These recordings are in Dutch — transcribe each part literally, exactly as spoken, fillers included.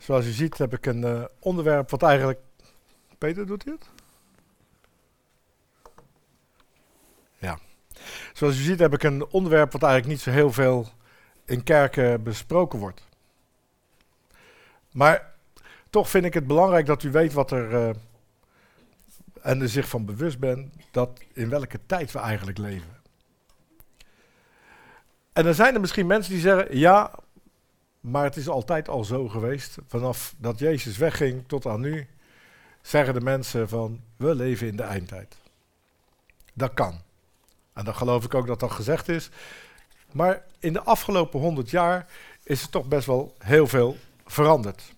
Zoals u ziet heb ik een uh, onderwerp wat eigenlijk... Peter, doet hij het? Ja. Zoals u ziet heb ik een onderwerp wat eigenlijk niet zo heel veel in kerken besproken wordt. Maar toch vind ik het belangrijk dat u weet wat er... Uh, en er zich van bewust bent dat in welke tijd we eigenlijk leven. En dan zijn er misschien mensen die zeggen... Ja, maar het is altijd al zo geweest. Vanaf dat Jezus wegging tot aan nu... zeggen de mensen van... We leven in de eindtijd. Dat kan. En dan geloof ik ook dat dat gezegd is. Maar in de afgelopen honderd jaar... is er toch best wel heel veel veranderd.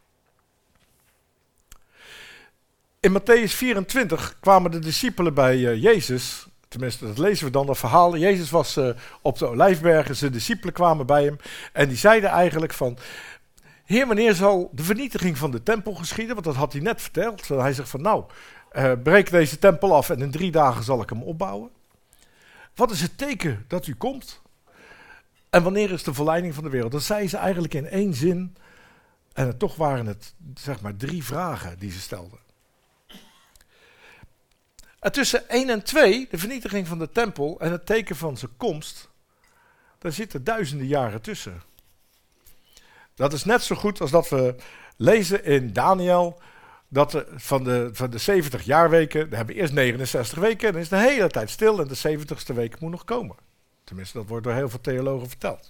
In Mattheüs vierentwintig kwamen de discipelen bij uh, Jezus... Tenminste, dat lezen we dan, dat verhaal. Jezus was uh, op de Olijfbergen, zijn discipelen kwamen bij hem. En die zeiden eigenlijk van... Heer, wanneer zal de vernietiging van de tempel geschieden? Want dat had hij net verteld. Hij zegt van nou, uh, breek deze tempel af en in drie dagen zal ik hem opbouwen. Wat is het teken dat u komt? En wanneer is de verleiding van de wereld? Dat zeiden ze eigenlijk in één zin. En het, toch waren het zeg maar drie vragen die ze stelden. En tussen één en twee, de vernietiging van de tempel en het teken van zijn komst, daar zitten duizenden jaren tussen. Dat is net zo goed als dat we lezen in Daniel, dat de, van, de, van de zeventig jaarweken, daar hebben we eerst negenenzestig weken, en dan is de hele tijd stil en de zeventigste week moet nog komen. Tenminste, dat wordt door heel veel theologen verteld.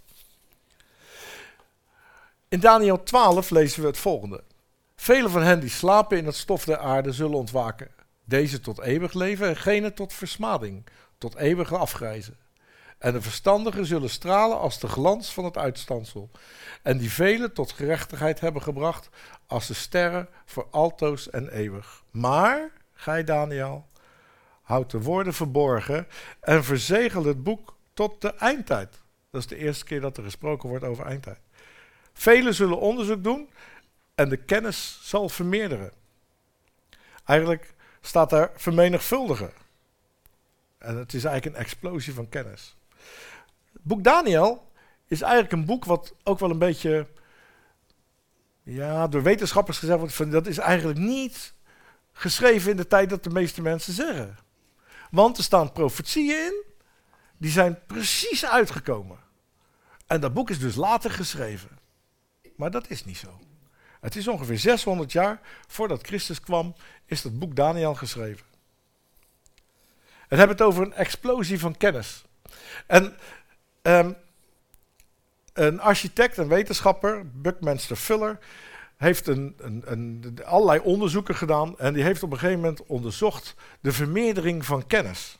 In Daniel twaalf lezen we het volgende. Velen van hen die slapen in het stof der aarde zullen ontwaken. Deze tot eeuwig leven en gene tot versmading, tot eeuwige afgrijzen. En de verstandigen zullen stralen als de glans van het uitstandsel. En die velen tot gerechtigheid hebben gebracht als de sterren voor altoos en eeuwig. Maar, gij Daniel, houd de woorden verborgen en verzegel het boek tot de eindtijd. Dat is de eerste keer dat er gesproken wordt over eindtijd. Velen zullen onderzoek doen en de kennis zal vermeerderen. Eigenlijk staat daar vermenigvuldigen. En het is eigenlijk een explosie van kennis. Het boek Daniel is eigenlijk een boek wat ook wel een beetje... Ja, door wetenschappers gezegd wordt, van, dat is eigenlijk niet geschreven in de tijd dat de meeste mensen zeggen. Want er staan profetieën in, die zijn precies uitgekomen. En dat boek is dus later geschreven. Maar dat is niet zo. Het is ongeveer zeshonderd jaar voordat Christus kwam, is dat boek Daniel geschreven. We hebben het over een explosie van kennis. En um, een architect, een wetenschapper, Buckminster Fuller, heeft een, een, een, allerlei onderzoeken gedaan en die heeft op een gegeven moment onderzocht de vermeerdering van kennis.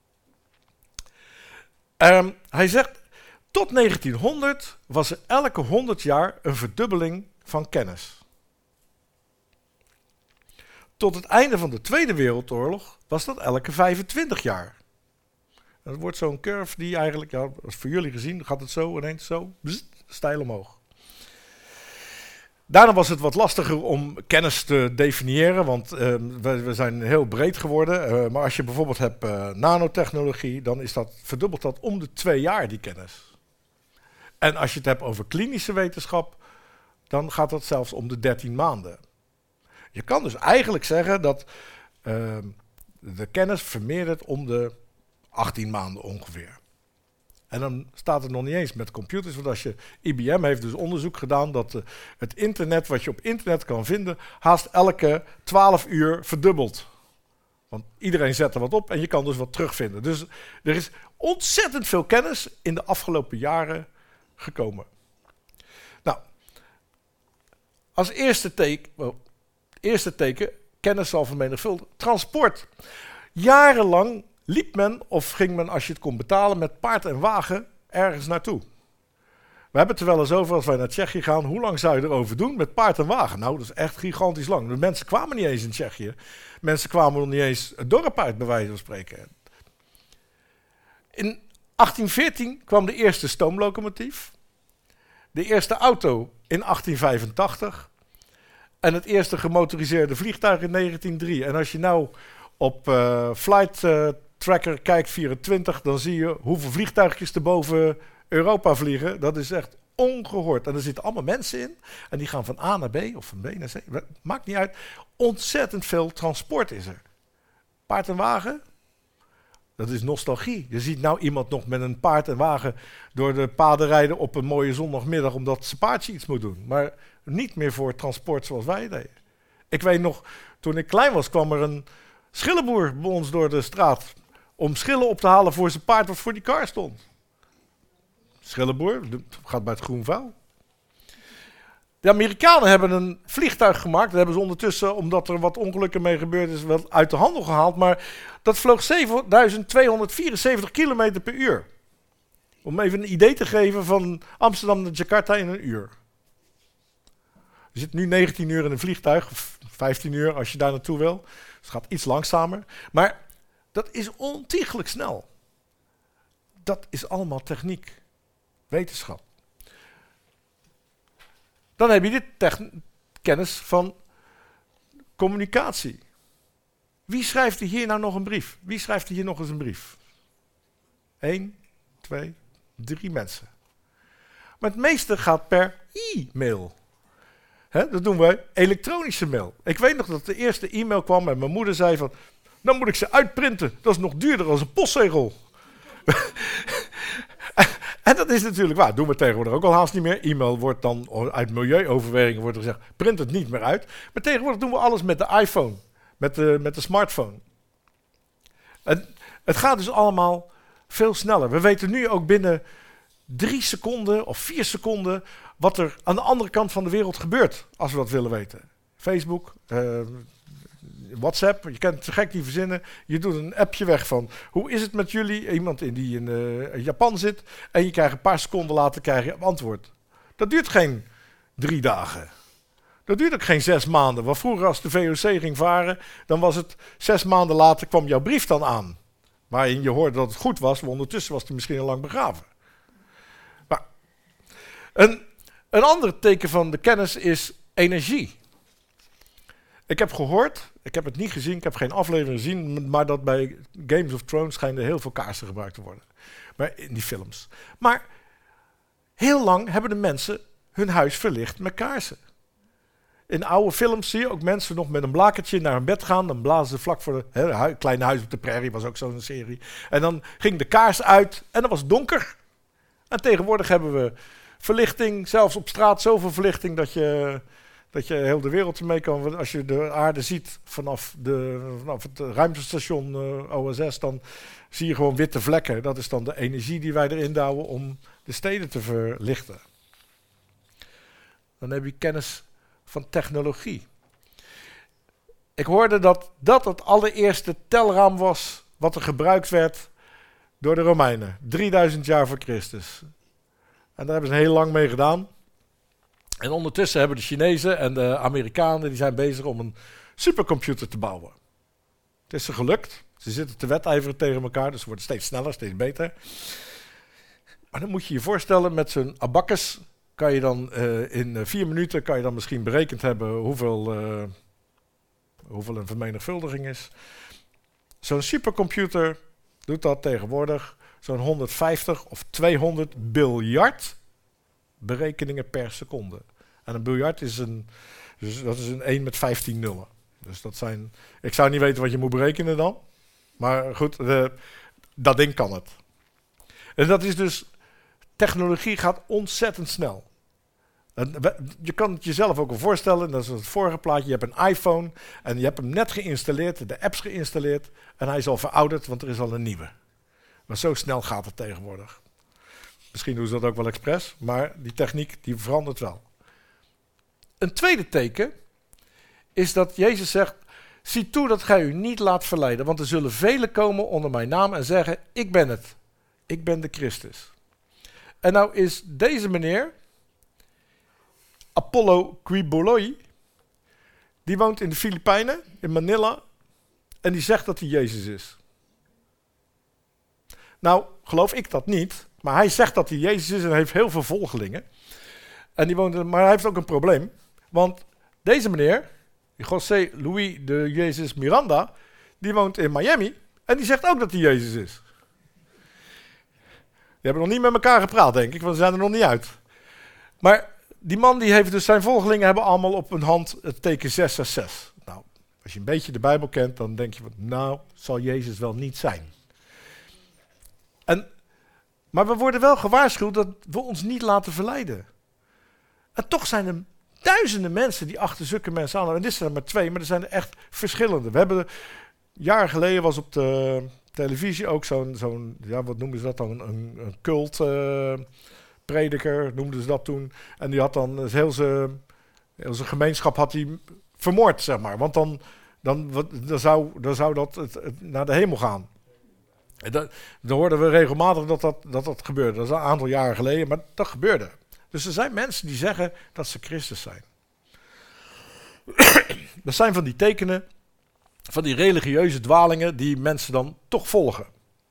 Um, hij zegt, tot negentienhonderd was er elke honderd jaar een verdubbeling van kennis. Tot het einde van de Tweede Wereldoorlog was dat elke vijfentwintig jaar. Dat wordt zo'n curve die eigenlijk, ja, voor jullie gezien, gaat het zo ineens zo, bzzt, steil omhoog. Daarna was het wat lastiger om kennis te definiëren, want uh, we, we zijn heel breed geworden. Uh, maar als je bijvoorbeeld hebt uh, nanotechnologie, dan is dat, verdubbelt dat om de twee jaar, die kennis. En als je het hebt over klinische wetenschap, dan gaat dat zelfs om de dertien maanden. Je kan dus eigenlijk zeggen dat uh, de kennis vermeerdert om de achttien maanden ongeveer. En dan staat het nog niet eens met computers, want als je I B M heeft dus onderzoek gedaan dat uh, het internet, wat je op internet kan vinden, haast elke twaalf uur verdubbelt. Want iedereen zet er wat op en je kan dus wat terugvinden. Dus er is ontzettend veel kennis in de afgelopen jaren gekomen. Nou, als eerste teken, well, eerste teken kennis zal vermenigvuldigen. Transport. Jarenlang liep men of ging men, als je het kon betalen, met paard en wagen ergens naartoe. We hebben het er wel eens over als wij naar Tsjechië gaan. Hoe lang zou je erover doen met paard en wagen? Nou, dat is echt gigantisch lang. De mensen kwamen niet eens in Tsjechië. Mensen kwamen nog niet eens het dorp uit, bij wijze van spreken. In achttien veertien kwam de eerste stoomlocomotief. De eerste auto in achttien vijfentachtig. En het eerste gemotoriseerde vliegtuig in negentien drie. En als je nou op uh, Flight uh, Tracker kijkt vierentwintig, dan zie je hoeveel vliegtuigjes er boven Europa vliegen. Dat is echt ongehoord. En er zitten allemaal mensen in. En die gaan van A naar B of van B naar C. Maakt niet uit. Ontzettend veel transport is er. Paard en wagen. Dat is nostalgie. Je ziet nou iemand nog met een paard en wagen door de paden rijden op een mooie zondagmiddag omdat zijn paardje iets moet doen. Maar niet meer voor transport zoals wij deden. Ik weet nog, toen ik klein was kwam er een schillenboer bij ons door de straat om schillen op te halen voor zijn paard wat voor die kar stond. Schillenboer, gaat bij het groen vuil. De Amerikanen hebben een vliegtuig gemaakt. Dat hebben ze ondertussen, omdat er wat ongelukken mee gebeurd is, wel uit de handel gehaald. Maar dat vloog zevenduizend tweehonderdvierenzeventig kilometer per uur. Om even een idee te geven van Amsterdam naar Jakarta in een uur. Je zit nu negentien uur in een vliegtuig, of vijftien uur als je daar naartoe wil. Dus het gaat iets langzamer. Maar dat is ontiegelijk snel. Dat is allemaal techniek, wetenschap. Dan heb je de techn- kennis van communicatie. Wie schrijft er hier nou nog een brief? Wie schrijft er hier nog eens een brief? Eén, twee, drie mensen. Maar het meeste gaat per e-mail. Hè, dat doen wij elektronische mail. Ik weet nog dat de eerste e-mail kwam en mijn moeder zei van, dan moet ik ze uitprinten. Dat is nog duurder als een postzegel. En dat is natuurlijk waar. Doen we tegenwoordig ook al haast niet meer. E-mail wordt dan uit milieuoverwegingen wordt er gezegd, print het niet meer uit. Maar tegenwoordig doen we alles met de iPhone. Met de, met de smartphone. En het gaat dus allemaal veel sneller. We weten nu ook binnen drie seconden of vier seconden wat er aan de andere kant van de wereld gebeurt. Als we dat willen weten. Facebook, uh, WhatsApp, je kent het te gek niet verzinnen. Je doet een appje weg van, hoe is het met jullie? Iemand in die in uh, Japan zit. En je krijgt een paar seconden later krijg je antwoord. Dat duurt geen drie dagen. Dat duurt ook geen zes maanden. Want vroeger als de V O C ging varen, dan was het zes maanden later kwam jouw brief dan aan. Waarin je hoorde dat het goed was, maar ondertussen was hij misschien al lang begraven. Maar een, een ander teken van de kennis is energie. Ik heb gehoord, ik heb het niet gezien, ik heb geen aflevering gezien, maar dat bij Games of Thrones schijnen heel veel kaarsen gebruikt te worden. Maar in die films. Maar heel lang hebben de mensen hun huis verlicht met kaarsen. In oude films zie je ook mensen nog met een blakertje naar hun bed gaan. Dan blazen ze vlak voor de hè, hu- Kleine Huis op de Prairie, was ook zo'n serie. En dan ging de kaars uit en dan was het donker. En tegenwoordig hebben we verlichting, zelfs op straat zoveel verlichting dat je, dat je heel de wereld mee kan. Als je de aarde ziet vanaf, de, vanaf het ruimtestation uh, O S S, dan zie je gewoon witte vlekken. Dat is dan de energie die wij erin douwen om de steden te verlichten. Dan heb je kennis van technologie. Ik hoorde dat dat het allereerste telraam was wat er gebruikt werd door de Romeinen. drieduizend jaar voor Christus. En daar hebben ze heel lang mee gedaan. En ondertussen hebben de Chinezen en de Amerikanen die zijn bezig om een supercomputer te bouwen. Het is ze gelukt. Ze zitten te wedijveren tegen elkaar, dus ze worden steeds sneller, steeds beter. Maar dan moet je je voorstellen met zo'n abacus kan je dan uh, in uh, vier minuten kan je dan misschien berekend hebben hoeveel, uh, hoeveel een vermenigvuldiging is. Zo'n supercomputer doet dat tegenwoordig zo'n honderdvijftig of tweehonderd biljard berekeningen per seconde. En een biljard is een, dus dat is een één met vijftien nullen. Dus dat zijn, ik zou niet weten wat je moet berekenen dan. Maar goed, uh, dat ding kan het. En dat is dus, technologie gaat ontzettend snel. En je kan het jezelf ook al voorstellen, dat is het vorige plaatje, je hebt een iPhone en je hebt hem net geïnstalleerd, de apps geïnstalleerd en hij is al verouderd, want er is al een nieuwe. Maar zo snel gaat het tegenwoordig. Misschien doen ze dat ook wel expres, maar die techniek die verandert wel. Een tweede teken is dat Jezus zegt, zie toe dat gij u niet laat verleiden, want er zullen velen komen onder mijn naam en zeggen, ik ben het, ik ben de Christus. En nou is deze meneer, Apollo Quiboloy, die woont in de Filipijnen, in Manila, en die zegt dat hij Jezus is. Nou, geloof ik dat niet, maar hij zegt dat hij Jezus is en heeft heel veel volgelingen. En die woont, maar hij heeft ook een probleem, want deze meneer, José Luis de Jezus Miranda, die woont in Miami en die zegt ook dat hij Jezus is. Die hebben nog niet met elkaar gepraat, denk ik, want ze zijn er nog niet uit. Maar die man die heeft dus, zijn volgelingen hebben allemaal op hun hand het teken zes zes zes. Nou, als je een beetje de Bijbel kent, dan denk je, van, nou, zal Jezus wel niet zijn. En, maar we worden wel gewaarschuwd dat we ons niet laten verleiden. En toch zijn er duizenden mensen die achter zulke mensen aan. En dit zijn er maar twee, maar er zijn er echt verschillende. We hebben, jaren geleden was op de televisie ook zo'n, zo'n ja, wat noemden ze dat dan, een, een cult uh, prediker, noemden ze dat toen. En die had dan heel zijn, heel zijn gemeenschap had hij vermoord, zeg maar. Want dan, dan, wat, dan, zou, dan zou dat het, het naar de hemel gaan. En dat, dan hoorden we regelmatig dat dat, dat dat gebeurde. Dat is een aantal jaren geleden, maar dat gebeurde. Dus er zijn mensen die zeggen dat ze Christus zijn. Dat zijn van die tekenen, van die religieuze dwalingen die mensen dan toch volgen.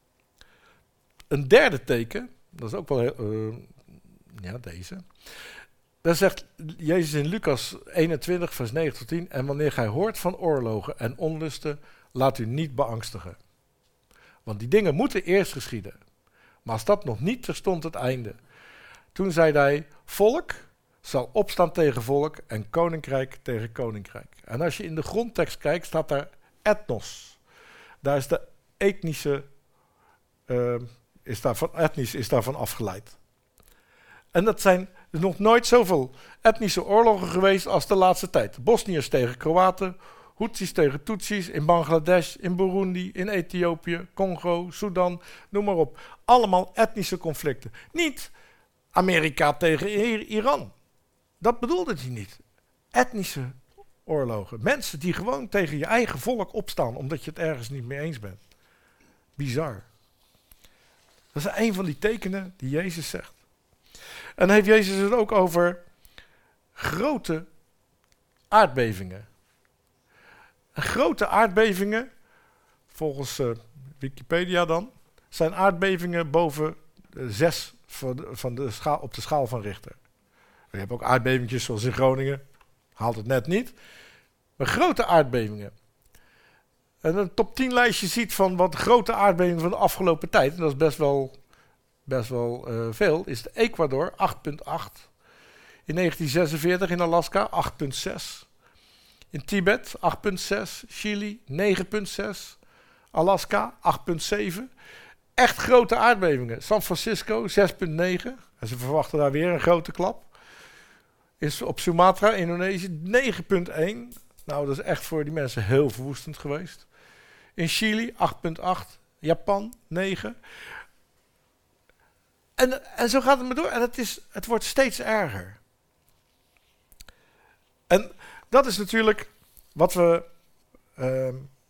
Een derde teken, dat is ook wel heel, uh, ja, deze. Daar zegt Jezus in Lucas eenentwintig, vers negen tot tien. En wanneer gij hoort van oorlogen en onlusten, laat u niet beangstigen. Want die dingen moeten eerst geschieden. Maar als dat nog niet terstond het einde. Toen zei hij, volk zal opstaan tegen volk en koninkrijk tegen koninkrijk. En als je in de grondtekst kijkt, staat daar etnos. Daar is de etnische, uh, is daarvan, etnisch is daarvan afgeleid. En dat zijn er nog nooit zoveel etnische oorlogen geweest als de laatste tijd. Bosniërs tegen Kroaten, Houthis tegen Tutsis, in Bangladesh, in Burundi, in Ethiopië, Congo, Sudan, noem maar op. Allemaal etnische conflicten. Niet Amerika tegen Iran. Dat bedoelde hij niet. Etnische oorlogen. Mensen die gewoon tegen je eigen volk opstaan, omdat je het ergens niet mee eens bent. Bizar. Dat is een van die tekenen die Jezus zegt. En dan heeft Jezus het ook over grote aardbevingen. En grote aardbevingen, volgens uh, Wikipedia dan, zijn aardbevingen boven uh, zes van de, van de schaal, op de schaal van Richter. Je hebt ook aardbevingjes zoals in Groningen, haalt het net niet. Maar grote aardbevingen. En een top tien lijstje ziet van wat grote aardbevingen van de afgelopen tijd, en dat is best wel, best wel uh, veel, is de Ecuador acht komma acht. In negentien zesenveertig in Alaska acht komma zes. In Tibet acht komma zes. Chili negen komma zes. Alaska acht komma zeven. Echt grote aardbevingen. San Francisco zes komma negen. En ze verwachten daar weer een grote klap. Is op Sumatra, Indonesië negen komma één. Nou, dat is echt voor die mensen heel verwoestend geweest. In Chili acht komma acht. Japan negen. En, en zo gaat het maar door. En het, is, het wordt steeds erger. En dat is natuurlijk wat we... Uh,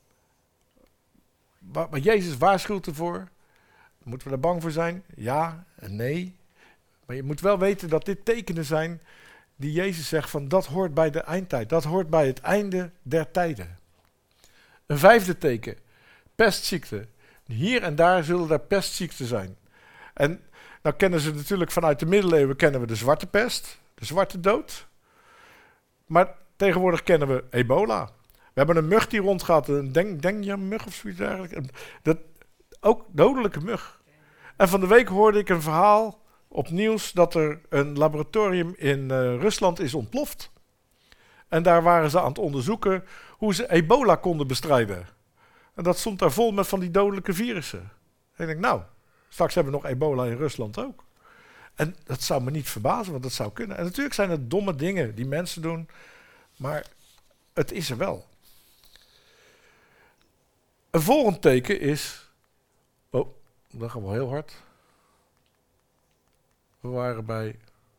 waar, waar Jezus waarschuwt ervoor. Moeten we er bang voor zijn? Ja en nee. Maar je moet wel weten dat dit tekenen zijn die Jezus zegt van dat hoort bij de eindtijd. Dat hoort bij het einde der tijden. Een vijfde teken. Pestziekte. Hier en daar zullen er pestziekten zijn. En nou kennen ze natuurlijk vanuit de middeleeuwen kennen we de zwarte pest. De zwarte dood. Maar tegenwoordig kennen we ebola. We hebben een mug die rondgaat. Een denk, dengue-mug of zoiets eigenlijk. Dat, ook dodelijke mug. En van de week hoorde ik een verhaal op nieuws dat er een laboratorium in uh, Rusland is ontploft. En daar waren ze aan het onderzoeken hoe ze ebola konden bestrijden. En dat stond daar vol met van die dodelijke virussen. En ik denk, nou, straks hebben we nog ebola in Rusland ook. En dat zou me niet verbazen, want dat zou kunnen. En natuurlijk zijn het domme dingen die mensen doen, maar het is er wel. Een volgend teken is... Oh, dat gaan we heel hard. We waren bij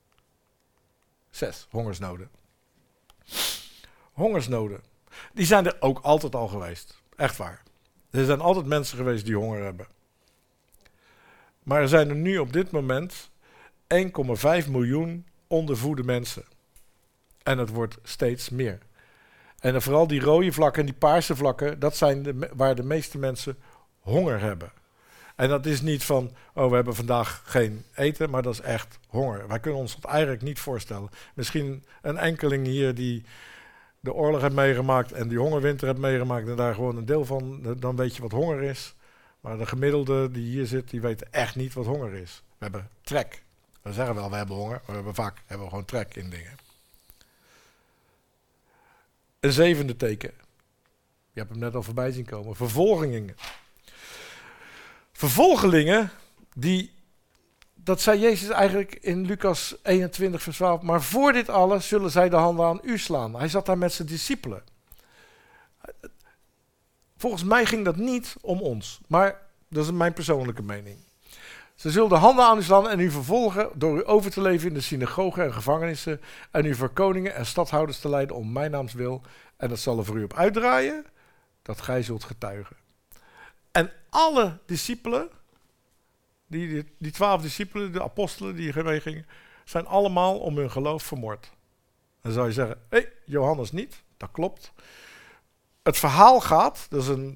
zes, hongersnoden. Hongersnoden. Die zijn er ook altijd al geweest. Echt waar. Er zijn altijd mensen geweest die honger hebben. Maar er zijn er nu op dit moment één komma vijf miljoen ondervoede mensen. En het wordt steeds meer. En dan vooral die rode vlakken en die paarse vlakken, dat zijn de, waar de meeste mensen honger hebben. En dat is niet van, oh we hebben vandaag geen eten, maar dat is echt honger. Wij kunnen ons dat eigenlijk niet voorstellen. Misschien een enkeling hier die de oorlog heeft meegemaakt en die hongerwinter heeft meegemaakt en daar gewoon een deel van, dan weet je wat honger is. Maar de gemiddelde die hier zit, die weet echt niet wat honger is. We hebben trek. We zeggen wel, we hebben honger, maar we hebben vaak hebben we gewoon trek in dingen. Een zevende teken. Je hebt hem net al voorbij zien komen. Vervolgingen. Vervolgelingen, die, dat zei Jezus eigenlijk in Lucas eenentwintig vers twaalf. Maar voor dit alles zullen zij de handen aan u slaan. Hij zat daar met zijn discipelen. Volgens mij ging dat niet om ons. Maar dat is mijn persoonlijke mening. Ze zullen de handen aan u slaan en u vervolgen door u over te leven in de synagogen en gevangenissen. En u voor koningen en stadhouders te leiden om mijn naams wil. En dat zal er voor u op uitdraaien dat gij zult getuigen. En alle discipelen, die, die, die twaalf discipelen, de apostelen die ermee gingen, zijn allemaal om hun geloof vermoord. Dan zou je zeggen, hé, hey, Johannes niet. Dat klopt. Het verhaal gaat, dat is een,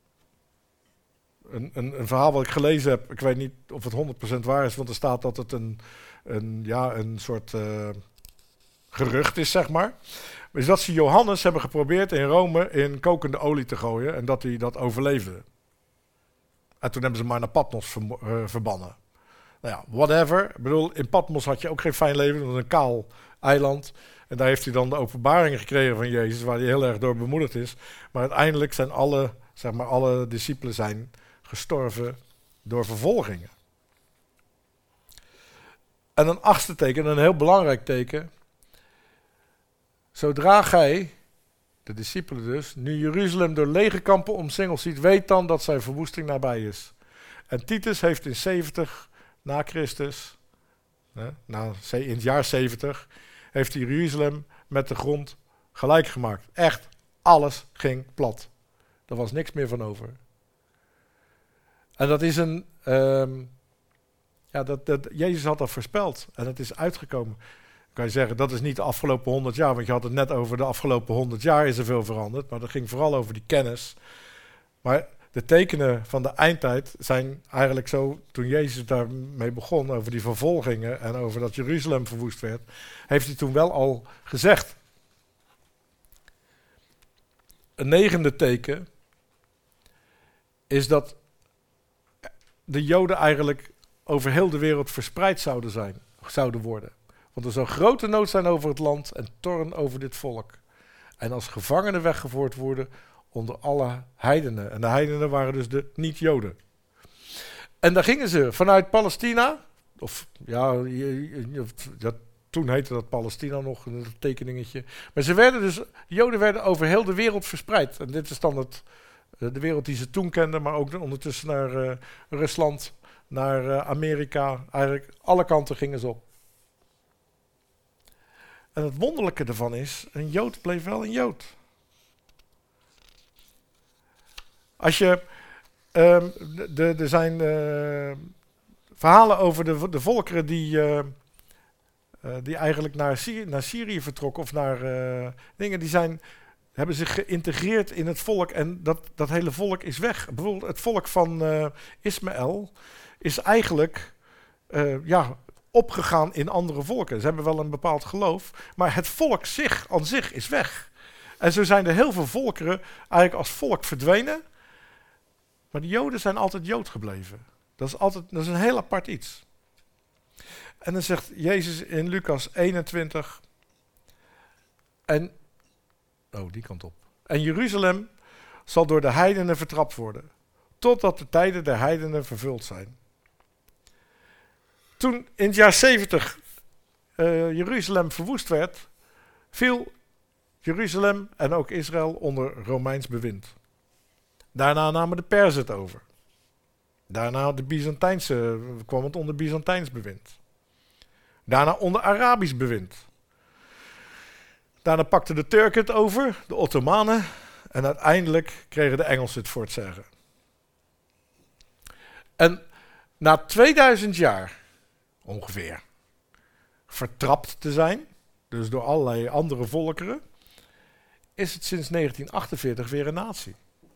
een, een, een verhaal wat ik gelezen heb. Ik weet niet of het honderd procent waar is, want er staat dat het een, een, ja, een soort uh, gerucht is, zeg maar. Is dat ze Johannes hebben geprobeerd in Rome in kokende olie te gooien en dat hij dat overleefde. En toen hebben ze maar naar Patmos ver, uh, verbannen. Nou ja, whatever. Ik bedoel, in Patmos had je ook geen fijn leven, dat was een kaal eiland. En daar heeft hij dan de openbaringen gekregen van Jezus, waar hij heel erg door bemoedigd is. Maar uiteindelijk zijn alle, zeg maar, alle discipelen zijn gestorven door vervolgingen. En een achtste teken, een heel belangrijk teken. Zodra gij, de discipelen dus, nu Jeruzalem door legerkampen omsingeld ziet, weet dan dat zijn verwoesting nabij is. En Titus heeft in zeventig na Christus, hè, na, in het jaar zeventig, heeft hij Jeruzalem met de grond gelijk gemaakt. Echt, alles ging plat. Er was niks meer van over. En dat is een, um, ja, dat, dat, Jezus had dat voorspeld en het is uitgekomen. Kan je zeggen, dat is niet de afgelopen honderd jaar, want je had het net over de afgelopen honderd jaar is er veel veranderd, maar dat ging vooral over die kennis. Maar de tekenen van de eindtijd zijn eigenlijk zo, toen Jezus daarmee begon, over die vervolgingen en over dat Jeruzalem verwoest werd, heeft hij toen wel al gezegd. Een negende teken is dat de Joden eigenlijk over heel de wereld verspreid zouden zijn, zouden worden. Want er zou grote nood zijn over het land en toorn over dit volk. En als gevangenen weggevoerd worden onder alle heidenen. En de heidenen waren dus de niet-Joden. En daar gingen ze vanuit Palestina, of ja, ja, toen heette dat Palestina nog, een tekeningetje. Maar ze werden dus, Joden werden over heel de wereld verspreid. En dit is dan het, de wereld die ze toen kenden, maar ook ondertussen naar uh, Rusland, naar uh, Amerika. Eigenlijk alle kanten gingen ze op. En het wonderlijke ervan is, een Jood bleef wel een Jood. Als je, um, de, er zijn uh, verhalen over de, de volkeren die, uh, uh, die eigenlijk naar, Syri- naar Syrië vertrokken, of naar uh, dingen, die zijn, hebben zich geïntegreerd in het volk en dat, dat hele volk is weg. Bijvoorbeeld het volk van uh, Ismaël is eigenlijk, uh, ja, opgegaan in andere volken. Ze hebben wel een bepaald geloof, maar het volk zich, aan zich is weg. En zo zijn er heel veel volkeren eigenlijk als volk verdwenen, maar de Joden zijn altijd Jood gebleven. Dat is, altijd, dat is een heel apart iets. En dan zegt Jezus in Lucas eenentwintig, en, oh die kant op, en Jeruzalem zal door de heidenen vertrapt worden, totdat de tijden der heidenen vervuld zijn. Toen in het jaar zeventig uh, Jeruzalem verwoest werd, viel Jeruzalem en ook Israël onder Romeins bewind. Daarna namen de Perzen het over. Daarna de Byzantijnse, kwam het onder Byzantijns bewind. Daarna onder Arabisch bewind. Daarna pakten de Turken het over, de Ottomanen, en uiteindelijk kregen de Engelsen het voor het zeggen. En na tweeduizend jaar ongeveer vertrapt te zijn, dus door allerlei andere volkeren, is het sinds negentien achtenveertig weer een natie.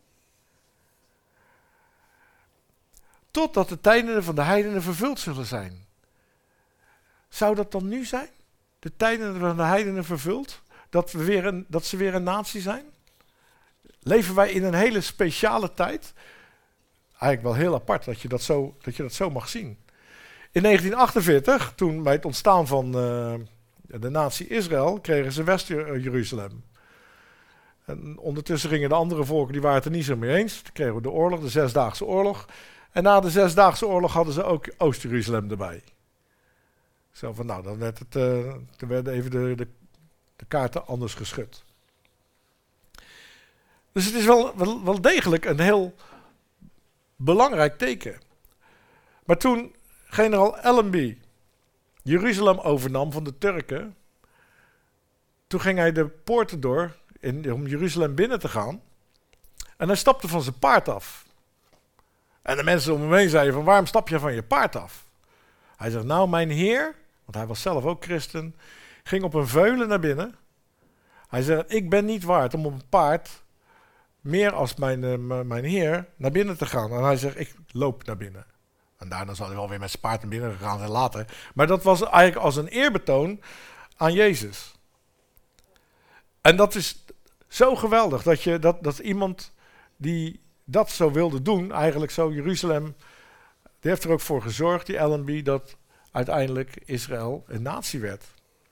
Totdat de tijden van de heidenen vervuld zullen zijn. Zou dat dan nu zijn? De tijden van de heidenen vervuld? Dat, we weer een, dat ze weer een natie zijn? Leven wij in een hele speciale tijd? Eigenlijk wel heel apart dat je dat zo, dat je dat zo mag zien. In negentien achtenveertig, toen bij het ontstaan van uh, de natie Israël, kregen ze West-Jeruzalem. En ondertussen gingen de andere volken, die waren het er niet zo mee eens. Toen kregen we de oorlog, de Zesdaagse Oorlog. En na de Zesdaagse Oorlog hadden ze ook Oost-Jeruzalem erbij. Zo van, nou, dan werd het, uh, toen werden even de, de, de kaarten anders geschud. Dus het is wel, wel, wel degelijk een heel belangrijk teken. Maar toen generaal Allenby Jeruzalem overnam van de Turken, toen ging hij de poorten door in, om Jeruzalem binnen te gaan. En hij stapte van zijn paard af. En de mensen om hem heen zeiden van, waarom stap je van je paard af? Hij zegt, nou mijn heer, want hij was zelf ook christen, ging op een veulen naar binnen. Hij zegt, ik ben niet waard om op een paard meer als mijn, uh, mijn heer naar binnen te gaan. En hij zegt, ik loop naar binnen. En daarna zal hij wel weer met zijn paard naar binnen gegaan zijn later. Maar dat was eigenlijk als een eerbetoon aan Jezus. En dat is zo geweldig, dat, je, dat, dat iemand die dat zo wilde doen, eigenlijk zo Jeruzalem, die heeft er ook voor gezorgd, die Allenby, dat uiteindelijk Israël een natie werd.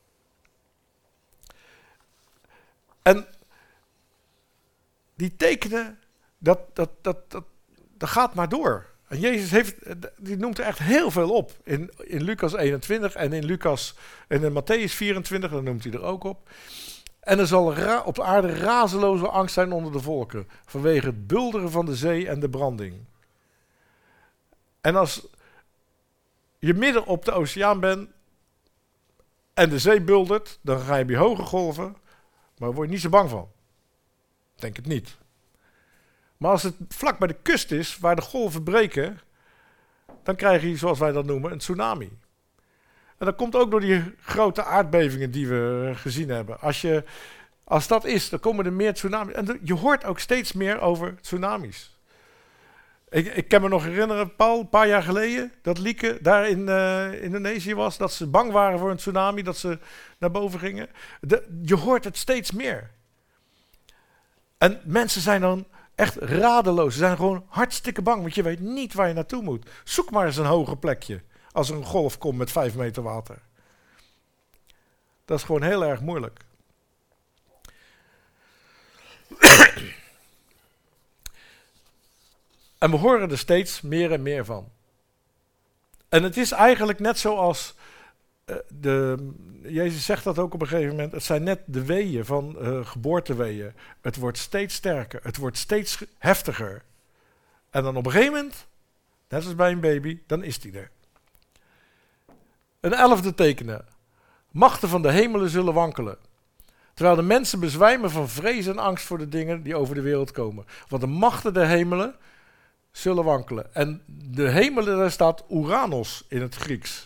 En die tekenen, dat, dat, dat, dat, dat gaat maar door. En Jezus heeft, die noemt er echt heel veel op. In, in Lucas eenentwintig en in Lucas en in Matthäus vierentwintig, dat noemt hij er ook op. En er zal ra- op de aarde razeloze angst zijn onder de volken, vanwege het bulderen van de zee en de branding. En als je midden op de oceaan bent en de zee buldert, dan ga je bij hoge golven, maar daar word je niet zo bang van. Denk het niet. Maar als het vlak bij de kust is, waar de golven breken, dan krijg je, zoals wij dat noemen, een tsunami. En dat komt ook door die grote aardbevingen die we gezien hebben. Als, je, als dat is, dan komen er meer tsunamis. En de, je hoort ook steeds meer over tsunamis. Ik, ik kan me nog herinneren, Paul, een paar jaar geleden, dat Lieke daar in uh, Indonesië was, dat ze bang waren voor een tsunami, dat ze naar boven gingen. De, je hoort het steeds meer. En mensen zijn dan echt radeloos. Ze zijn gewoon hartstikke bang, want je weet niet waar je naartoe moet. Zoek maar eens een hoger plekje als er een golf komt met vijf meter water. Dat is gewoon heel erg moeilijk. En we horen er steeds meer en meer van. En het is eigenlijk net zoals uh, de, Jezus zegt dat ook op een gegeven moment, het zijn net de weeën van uh, geboorteweeën. Het wordt steeds sterker, het wordt steeds heftiger. En dan op een gegeven moment, net als bij een baby, dan is die er. Een elfde tekenen. Machten van de hemelen zullen wankelen. Terwijl de mensen bezwijmen van vrees en angst voor de dingen die over de wereld komen. Want de machten der hemelen zullen wankelen. En de hemelen, daar staat Uranos in het Grieks.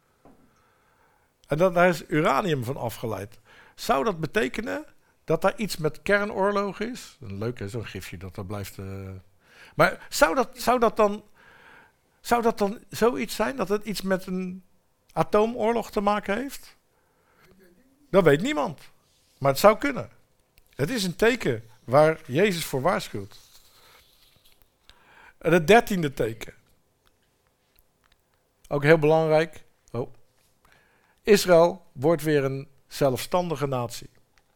En dat, daar is uranium van afgeleid. Zou dat betekenen dat daar iets met kernoorlog is? Leuk hè, zo'n gifje dat daar blijft... Uh... Maar zou dat, zou dat dan... Zou dat dan zoiets zijn? Dat het iets met een atoomoorlog te maken heeft? Dat weet niemand. Maar het zou kunnen. Het is een teken waar Jezus voor waarschuwt. En het dertiende teken. Ook heel belangrijk. Oh. Israël wordt weer een zelfstandige natie.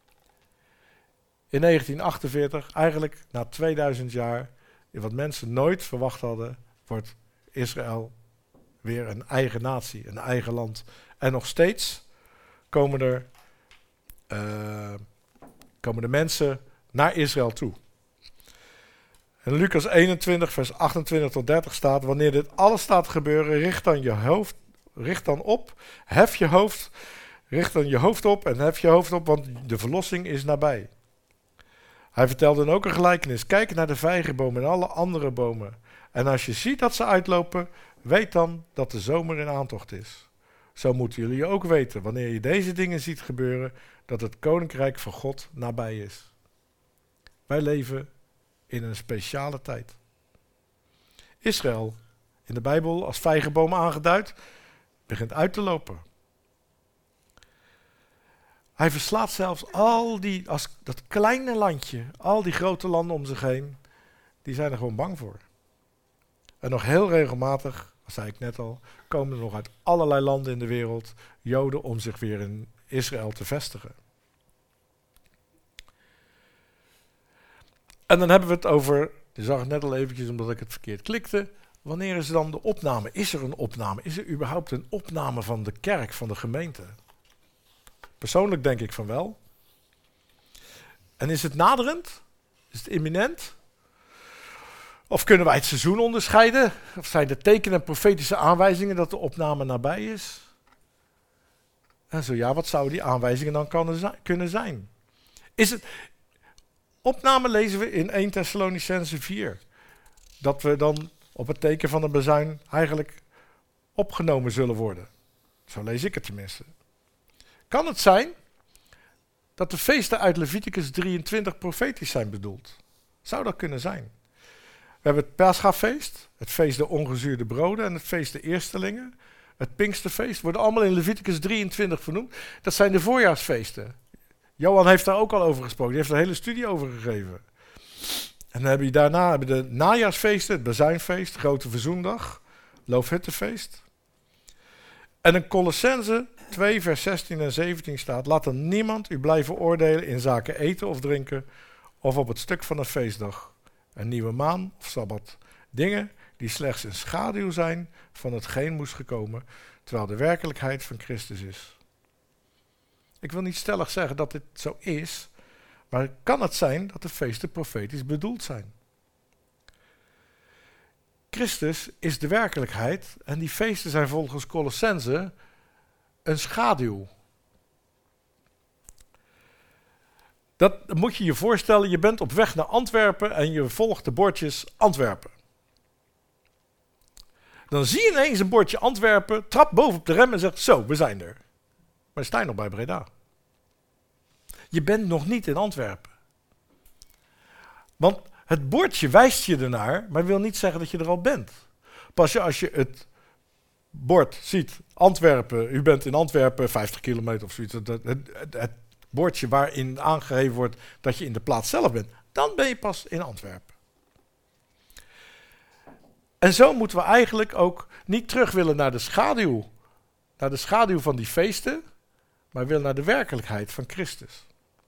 In negentien achtenveertig, eigenlijk na tweeduizend jaar, wat mensen nooit verwacht hadden, wordt Israël weer een eigen natie, een eigen land. En nog steeds komen er uh, komen de mensen naar Israël toe. In Lucas eenentwintig, vers achtentwintig tot dertig staat, wanneer dit alles staat gebeuren, richt dan je hoofd, richt dan op, hef je hoofd, richt dan je hoofd op en hef je hoofd op, want de verlossing is nabij. Hij vertelde dan ook een gelijkenis. Kijk naar de vijgenboom en alle andere bomen. En als je ziet dat ze uitlopen, weet dan dat de zomer in aantocht is. Zo moeten jullie ook weten, wanneer je deze dingen ziet gebeuren, dat het koninkrijk van God nabij is. Wij leven in een speciale tijd. Israël, in de Bijbel als vijgenboom aangeduid, begint uit te lopen. Hij verslaat zelfs al die, als dat kleine landje, al die grote landen om zich heen, die zijn er gewoon bang voor. En nog heel regelmatig dat zei ik net al, komen er nog uit allerlei landen in de wereld Joden om zich weer in Israël te vestigen. En dan hebben we het over, je zag het net al eventjes omdat ik het verkeerd klikte, wanneer is dan de opname? Is er een opname? Is er überhaupt een opname van de kerk, van de gemeente? Persoonlijk denk ik van wel. En is het naderend? Is het imminent? Of kunnen wij het seizoen onderscheiden? Of zijn er tekenen en profetische aanwijzingen dat de opname nabij is? En zo ja, wat zouden die aanwijzingen dan kunnen zijn? Is het... Opname lezen we in Eerste Thessalonicenzen vier. Dat we dan op het teken van de bazuin eigenlijk opgenomen zullen worden. Zo lees ik het tenminste. Kan het zijn dat de feesten uit Leviticus drieëntwintig profetisch zijn bedoeld? Zou dat kunnen zijn? We hebben het Paschafeest, het feest der ongezuurde broden en het feest der eerstelingen. Het Pinksterfeest worden allemaal in Leviticus drieëntwintig vernoemd. Dat zijn de voorjaarsfeesten. Johan heeft daar ook al over gesproken. Die heeft er een hele studie over gegeven. En dan heb je daarna hebben de najaarsfeesten, het Bazuinfeest, Grote Verzoendag, Loofhuttenfeest. En in Colossenzen twee vers zestien en zeventien staat: laat dan niemand u blijven oordelen in zaken eten of drinken of op het stuk van een feestdag, een nieuwe maan of sabbat. Dingen die slechts een schaduw zijn van hetgeen moest gekomen, terwijl de werkelijkheid van Christus is. Ik wil niet stellig zeggen dat dit zo is, maar kan het zijn dat de feesten profetisch bedoeld zijn? Christus is de werkelijkheid en die feesten zijn volgens Colossenzen een schaduw. Dat moet je je voorstellen, je bent op weg naar Antwerpen en je volgt de bordjes Antwerpen. Dan zie je ineens een bordje Antwerpen, trap boven op de rem en zegt: zo, we zijn er. Maar sta je nog bij Breda. Je bent nog niet in Antwerpen. Want het bordje wijst je ernaar, maar wil niet zeggen dat je er al bent. Pas je als je het bord ziet, Antwerpen, u bent in Antwerpen vijftig kilometer of zoiets, het, het, het, het bordje waarin aangegeven wordt dat je in de plaats zelf bent, dan ben je pas in Antwerpen. En zo moeten we eigenlijk ook niet terug willen naar de schaduw, naar de schaduw van die feesten, maar willen naar de werkelijkheid van Christus.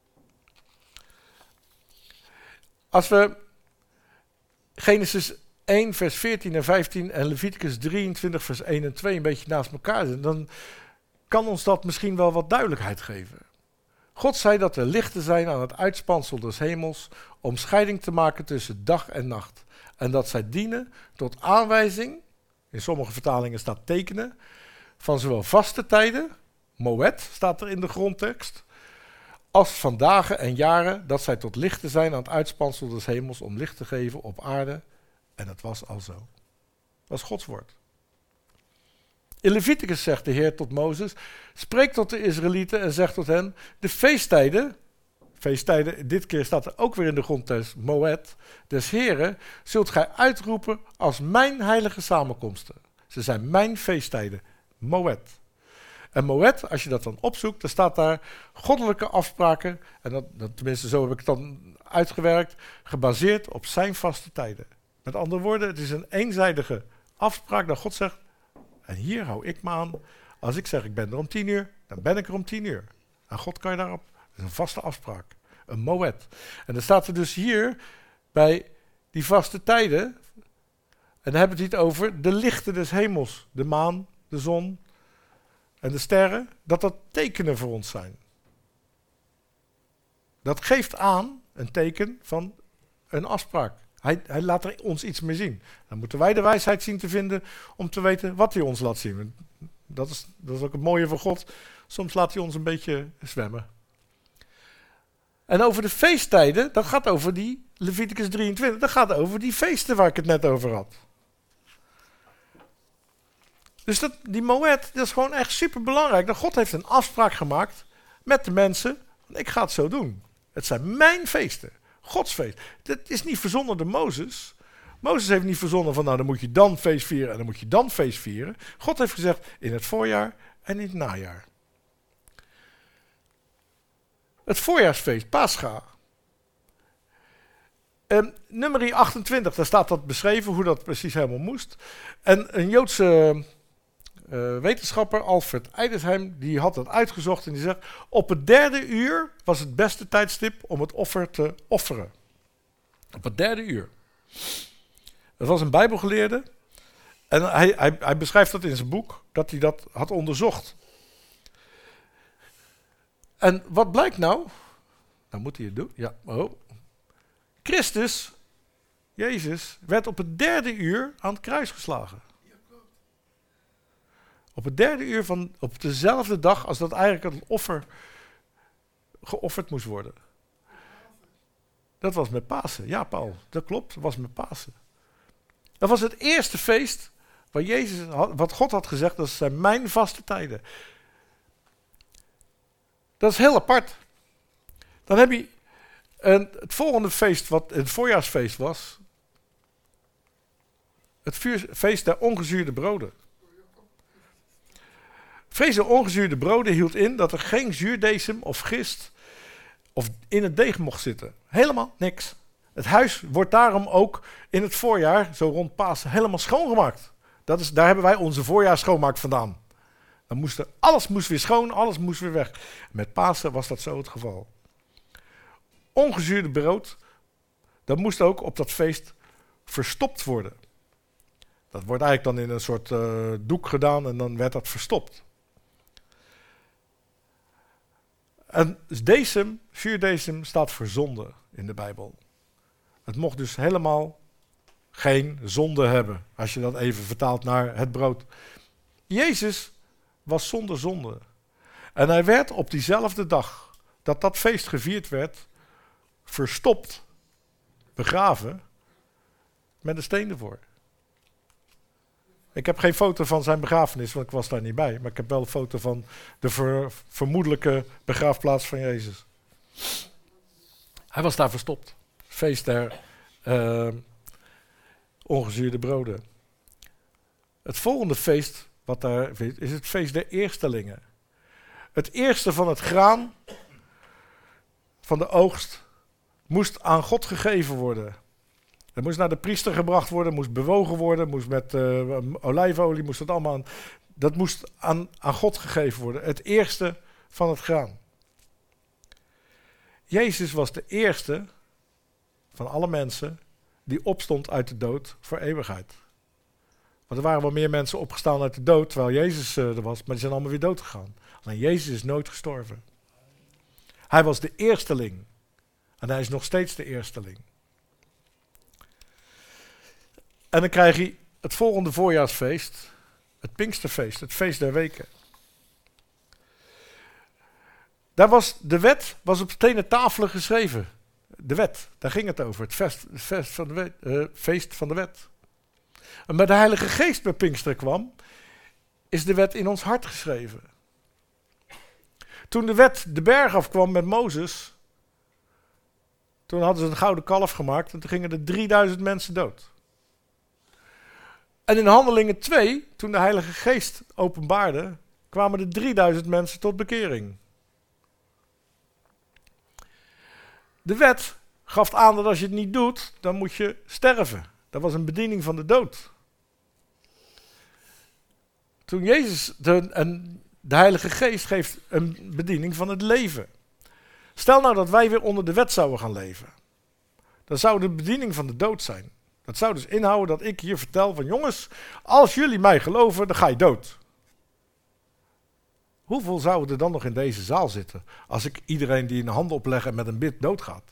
Als we Genesis één vers veertien en vijftien en Leviticus drieëntwintig vers één en twee een beetje naast elkaar zetten, dan kan ons dat misschien wel wat duidelijkheid geven. God zei dat er lichten zijn aan het uitspansel des hemels om scheiding te maken tussen dag en nacht. En dat zij dienen tot aanwijzing, in sommige vertalingen staat tekenen, van zowel vaste tijden, moed staat er in de grondtekst, als van dagen en jaren, dat zij tot lichten zijn aan het uitspansel des hemels om licht te geven op aarde. En het was al zo. Dat is Gods woord. In Leviticus zegt de Heer tot Mozes: spreek tot de Israëlieten en zeg tot hen: de feesttijden, feesttijden, dit keer staat er ook weer in de grondtekst, moed, des Heren, zult gij uitroepen als mijn heilige samenkomsten. Ze zijn mijn feesttijden, moed. En moed, als je dat dan opzoekt, dan staat daar goddelijke afspraken, en dat, dat, tenminste zo heb ik het dan uitgewerkt, gebaseerd op zijn vaste tijden. Met andere woorden, het is een eenzijdige afspraak dat God zegt: en hier hou ik me aan. Als ik zeg ik ben er om tien uur, dan ben ik er om tien uur. En God kan je daarop. Dat is een vaste afspraak. Een moed. En dan staat er dus hier bij die vaste tijden. En dan hebben we het niet over de lichten des hemels. De maan, de zon en de sterren. Dat dat tekenen voor ons zijn. Dat geeft aan een teken van een afspraak. Hij, hij laat er ons iets mee zien. Dan moeten wij de wijsheid zien te vinden om te weten wat hij ons laat zien. Dat is, dat is ook het mooie van God. Soms laat hij ons een beetje zwemmen. En over de feesttijden, dat gaat over die Leviticus drieëntwintig. Dat gaat over die feesten waar ik het net over had. Dus dat, die moed, dat is gewoon echt super belangrijk. Dat God heeft een afspraak gemaakt met de mensen. Ik ga het zo doen. Het zijn mijn feesten. Gods feest. Dat is niet verzonnen door Mozes. Mozes heeft niet verzonnen van nou dan moet je dan feest vieren en dan moet je dan feest vieren. God heeft gezegd in het voorjaar en in het najaar. Het voorjaarsfeest, Pascha. Um, nummer achtentwintig, daar staat dat beschreven, hoe dat precies helemaal moest. En een Joodse uh, wetenschapper, Alfred Eidersheim, die had dat uitgezocht en die zegt, op het derde uur was het beste tijdstip om het offer te offeren. Op het derde uur. Dat was een bijbelgeleerde. En hij, hij, hij beschrijft dat in zijn boek, dat hij dat had onderzocht. En wat blijkt nou? Nou moet hij het doen. Ja, oh. Christus, Jezus, werd op het derde uur aan het kruis geslagen. Op het derde uur van, op dezelfde dag als dat eigenlijk het offer geofferd moest worden. Dat was met Pasen. Ja, Paul, dat klopt. Dat was met Pasen. Dat was het eerste feest waar Jezus had, wat God had gezegd, dat zijn mijn vaste tijden. Dat is heel apart. Dan heb je een, het volgende feest, wat het voorjaarsfeest was. Het vuur, feest der ongezuurde broden. Feest der ongezuurde broden hield in dat er geen zuurdesem of gist of in het deeg mocht zitten. Helemaal niks. Het huis wordt daarom ook in het voorjaar, zo rond Pasen, helemaal schoongemaakt. Dat is, daar hebben wij onze voorjaarsschoonmaak vandaan. Dan moest er, alles moest weer schoon, alles moest weer weg. Met Pasen was dat zo het geval. Ongezuurde brood, dat moest ook op dat feest verstopt worden. Dat wordt eigenlijk dan in een soort uh, doek gedaan en dan werd dat verstopt. En decem, zuurdesem, staat voor zonde in de Bijbel. Het mocht dus helemaal geen zonde hebben, als je dat even vertaalt naar het brood. Jezus was zonder zonde. En hij werd op diezelfde dag dat dat feest gevierd werd, verstopt, begraven, met een steen ervoor. Ik heb geen foto van zijn begrafenis, want ik was daar niet bij. Maar ik heb wel een foto van de ver, vermoedelijke begraafplaats van Jezus. Hij was daar verstopt. Feest der uh, ongezuurde broden. Het volgende feest, wat daar is het feest der eerstelingen. Het eerste van het graan, van de oogst, moest aan God gegeven worden. Het moest naar de priester gebracht worden, moest bewogen worden, moest met uh, olijfolie, moest dat allemaal aan, dat moest aan, aan God gegeven worden. Het eerste van het graan. Jezus was de eerste van alle mensen die opstond uit de dood voor eeuwigheid. Want er waren wel meer mensen opgestaan uit de dood, terwijl Jezus uh, er was, maar die zijn allemaal weer dood gegaan. Alleen Jezus is nooit gestorven. Hij was de eersteling. En hij is nog steeds de eersteling. En dan krijg je het volgende voorjaarsfeest, het Pinksterfeest, het feest der weken. Daar was de wet was op stenen tafelen geschreven. De wet, daar ging het over, het feest, het feest, van, de wet, uh, feest van de wet. En bij de Heilige Geest bij Pinkster kwam, is de wet in ons hart geschreven. Toen de wet de berg afkwam met Mozes, toen hadden ze een gouden kalf gemaakt en toen gingen er drieduizend mensen dood. En in Handelingen twee, toen de Heilige Geest openbaarde, kwamen er drieduizend mensen tot bekering. De wet gaf aan dat als je het niet doet, dan moet je sterven. Dat was een bediening van de dood. Toen Jezus, de, en de Heilige Geest geeft een bediening van het leven. Stel nou dat wij weer onder de wet zouden gaan leven. Dan zou de bediening van de dood zijn. Dat zou dus inhouden dat ik hier vertel van jongens, als jullie mij geloven, dan ga je dood. Hoeveel zouden er dan nog in deze zaal zitten als ik iedereen die een hand opleg en met een bid doodgaat?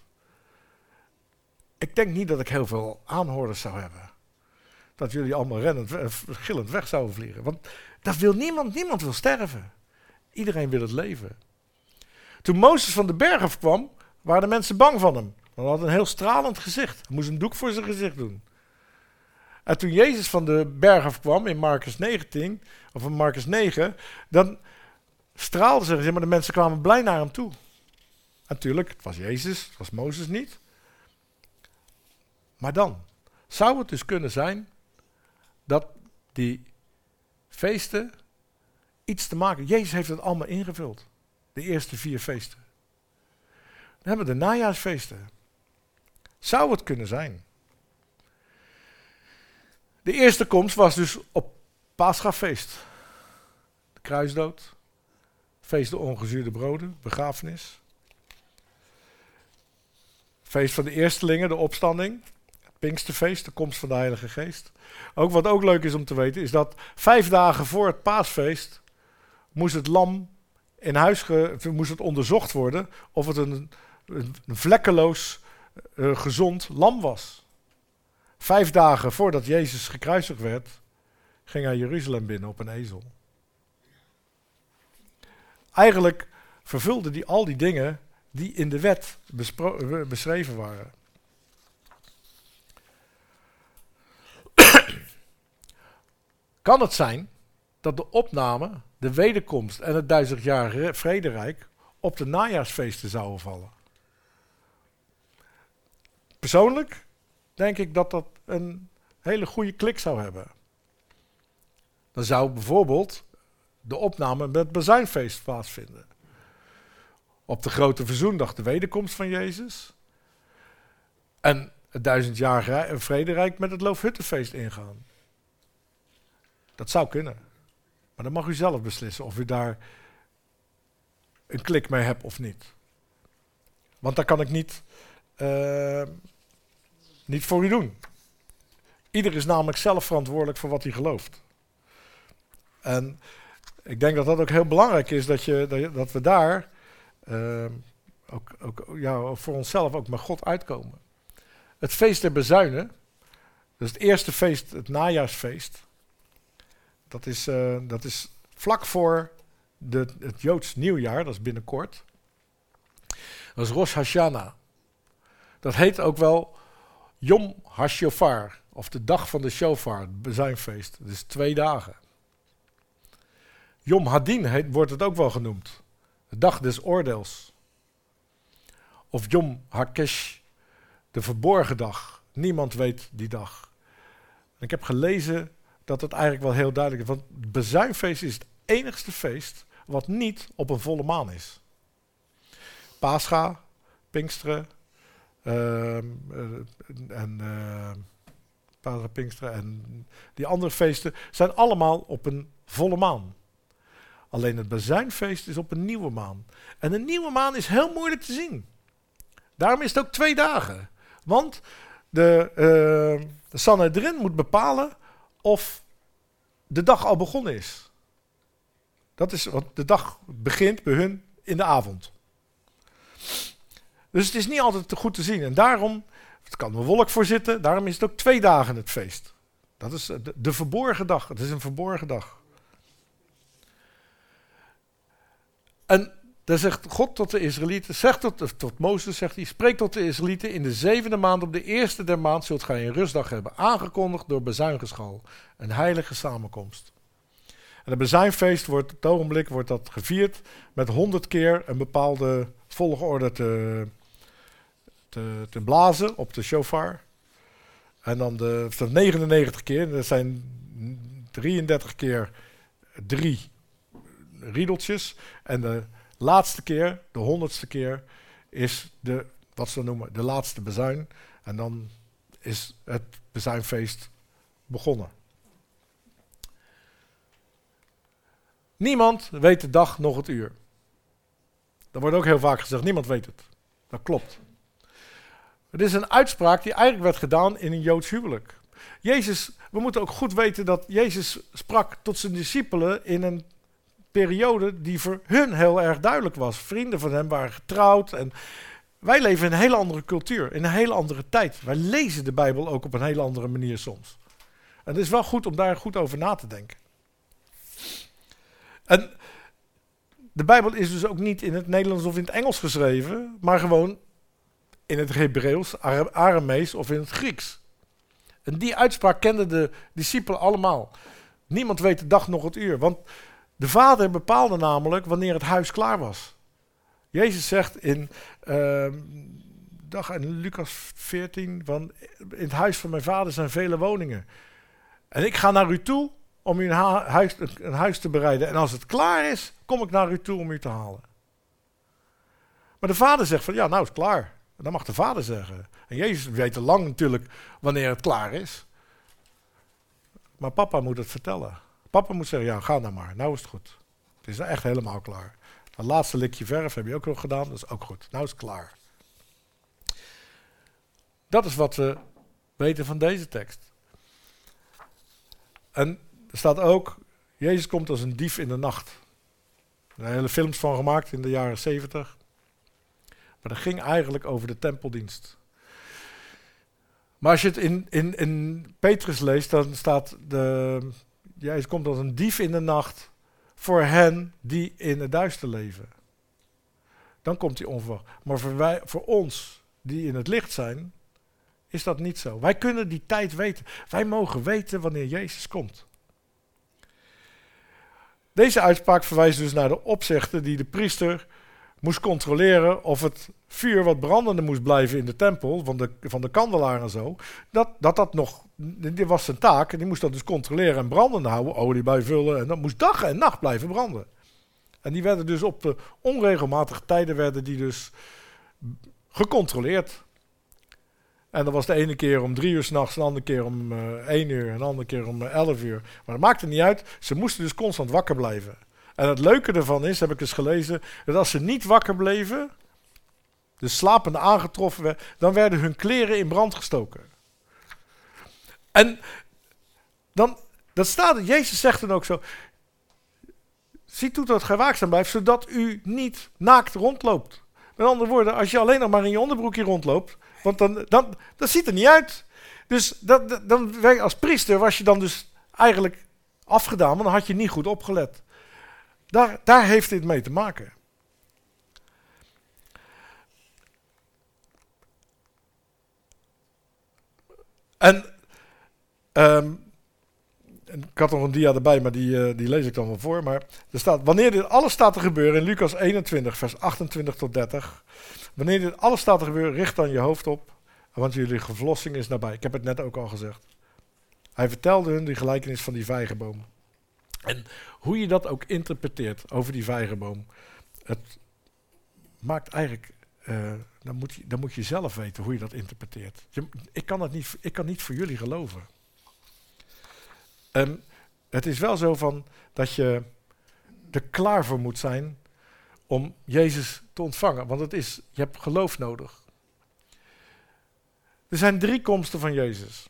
Ik denk niet dat ik heel veel aanhoorders zou hebben. Dat jullie allemaal rennend, gillend weg zouden vliegen. Want dat wil niemand, niemand wil sterven. Iedereen wil het leven. Toen Mozes van de berg afkwam, waren de mensen bang van hem. Want hij had een heel stralend gezicht. Hij moest een doek voor zijn gezicht doen. En toen Jezus van de berg afkwam in Marcus negentien, of in Marcus negen, dan straalde ze, maar de mensen kwamen blij naar hem toe. Natuurlijk, het was Jezus, het was Mozes niet. Maar dan zou het dus kunnen zijn dat die feesten iets te maken. Jezus heeft het allemaal ingevuld. De eerste vier feesten. Dan hebben we de najaarsfeesten. Zou het kunnen zijn? De eerste komst was dus op Paschafeest. De kruisdood. Feest de ongezuurde broden. Begrafenis. Feest van de eerstelingen, de opstanding. Pinksterfeest, de komst van de Heilige Geest. Ook wat ook leuk is om te weten, is dat vijf dagen voor het paasfeest moest het lam in huis ge, moest het onderzocht worden of het een, een vlekkeloos, uh, gezond lam was. Vijf dagen voordat Jezus gekruisigd werd, ging hij Jeruzalem binnen op een ezel. Eigenlijk vervulde hij al die dingen die in de wet bespro- beschreven waren. Kan het zijn dat de opname, de wederkomst en het duizendjarige vrederijk op de najaarsfeesten zouden vallen? Persoonlijk denk ik dat dat een hele goede klik zou hebben. Dan zou bijvoorbeeld de opname met het Bezuinfeest plaatsvinden. Op de grote verzoendag de wederkomst van Jezus. En het duizendjarige vrederijk met het Loofhuttenfeest ingaan. Dat zou kunnen. Maar dan mag u zelf beslissen of u daar een klik mee hebt of niet. Want dat kan ik niet, uh, niet voor u doen. Ieder is namelijk zelf verantwoordelijk voor wat hij gelooft. En ik denk dat dat ook heel belangrijk is, dat, je, dat, je, dat we daar uh, ook, ook, ja, voor onszelf ook met God uitkomen. Het feest der bezuinen, dus het eerste feest, het najaarsfeest, dat is, uh, dat is vlak voor de, het Joods nieuwjaar, dat is binnenkort. Dat is Rosh Hashanah. Dat heet ook wel Yom HaShofar, of de dag van de shofar, het bezuinfeest. Dat is twee dagen. Yom Hadin heet, wordt het ook wel genoemd. De dag des oordeels. Of Yom HaKesh, de verborgen dag. Niemand weet die dag. En ik heb gelezen dat het eigenlijk wel heel duidelijk is. Want het bezuinfeest is het enigste feest wat niet op een volle maan is. Pascha, Pinksteren, uh, en uh, Pascha, Pinksteren en die andere feesten zijn allemaal op een volle maan. Alleen het bezuinfeest is op een nieuwe maan. En een nieuwe maan is heel moeilijk te zien. Daarom is het ook twee dagen. Want de, uh, de Sanhedrin moet bepalen of de dag al begonnen is. Dat is, want de dag begint bij hun in de avond. Dus het is niet altijd te goed te zien. En daarom, het kan een wolk voor zitten, daarom is het ook twee dagen het feest. Dat is de, de verborgen dag. Het is een verborgen dag. En dan zegt God tot de Israëlieten, zegt tot, tot Mozes, zegt hij, spreek tot de Israëlieten, in de zevende maand, op de eerste der maand, zult gij een rustdag hebben, aangekondigd door bezuingeschal, een heilige samenkomst. En het bezuinfeest wordt, op het ogenblik wordt dat gevierd met honderd keer een bepaalde volgorde te, te, te blazen op de shofar. En dan de, de negenennegentig keer, dat zijn drieëndertig keer drie riedeltjes. En de laatste keer, de honderdste keer, is de, wat ze noemen, de laatste bezuin. En dan is het bezuinfeest begonnen. Niemand weet de dag nog het uur. Dat wordt ook heel vaak gezegd, niemand weet het. Dat klopt. Het is een uitspraak die eigenlijk werd gedaan in een Joods huwelijk. Jezus, we moeten ook goed weten dat Jezus sprak tot zijn discipelen in een periode die voor hun heel erg duidelijk was. Vrienden van hem waren getrouwd en wij leven in een hele andere cultuur, in een hele andere tijd. Wij lezen de Bijbel ook op een hele andere manier soms. En het is wel goed om daar goed over na te denken. En de Bijbel is dus ook niet in het Nederlands of in het Engels geschreven, maar gewoon in het Hebreeuws, Aramees of in het Grieks. En die uitspraak kenden de discipelen allemaal. Niemand weet de dag nog het uur, want de Vader bepaalde namelijk wanneer het huis klaar was. Jezus zegt in, uh, dag in Lucas veertien, van, in het huis van mijn Vader zijn vele woningen. En ik ga naar u toe om u een, ha- huis, een huis te bereiden. En als het klaar is, kom ik naar u toe om u te halen. Maar de Vader zegt van, ja, nou is het klaar. Dat mag de Vader zeggen. En Jezus weet al lang natuurlijk wanneer het klaar is. Maar papa moet het vertellen. Papa moet zeggen, ja, ga nou maar. Nou is het goed. Het is echt helemaal klaar. Dat laatste likje verf heb je ook nog gedaan. Dat is ook goed. Nou is het klaar. Dat is wat we weten van deze tekst. En er staat ook, Jezus komt als een dief in de nacht. Er zijn hele films van gemaakt in de jaren zeventig. Maar dat ging eigenlijk over de tempeldienst. Maar als je het in, in, in Petrus leest, dan staat de, Jezus komt als een dief in de nacht voor hen die in het duister leven. Dan komt hij onverwacht. Maar voor, wij, voor ons die in het licht zijn, is dat niet zo. Wij kunnen die tijd weten. Wij mogen weten wanneer Jezus komt. Deze uitspraak verwijst dus naar de opzichten die de priester moest controleren of het vuur wat brandende moest blijven in de tempel, van de, van de kandelaar en zo, dat, dat dat nog, dit was zijn taak, en die moest dat dus controleren en brandende houden, olie bijvullen, en dat moest dag en nacht blijven branden. En die werden dus op de onregelmatige tijden werden die dus gecontroleerd. En dat was de ene keer om drie uur 's nachts, de andere keer om uh, één uur, en de andere keer om uh, elf uur. Maar dat maakte niet uit, ze moesten dus constant wakker blijven. En het leuke ervan is, heb ik eens gelezen, dat als ze niet wakker bleven, dus slapende aangetroffen werden, dan werden hun kleren in brand gestoken. En dan, dat staat, Jezus zegt dan ook zo, zie toe dat gij waakzaam blijft, zodat u niet naakt rondloopt. Met andere woorden, als je alleen nog maar in je onderbroekje rondloopt, want dan, dan dat ziet er niet uit. Dus dat, dan, als priester was je dan dus eigenlijk afgedaan, want dan had je niet goed opgelet. Daar, daar heeft dit mee te maken. En um, ik had nog een dia erbij, maar die, uh, die lees ik dan wel voor. Maar er staat, wanneer dit alles staat te gebeuren, in Lucas eenentwintig, vers achtentwintig tot dertig. Wanneer dit alles staat te gebeuren, richt dan je hoofd op, want jullie verlossing is nabij. Ik heb het net ook al gezegd. Hij vertelde hun die gelijkenis van die vijgenboom. En hoe je dat ook interpreteert over die vijgenboom, het maakt eigenlijk, uh, dan, moet je, dan moet je zelf weten hoe je dat interpreteert. Je, ik, kan het niet, ik kan niet voor jullie geloven. En het is wel zo van dat je er klaar voor moet zijn om Jezus te ontvangen. Want het is, je hebt geloof nodig. Er zijn drie komsten van Jezus.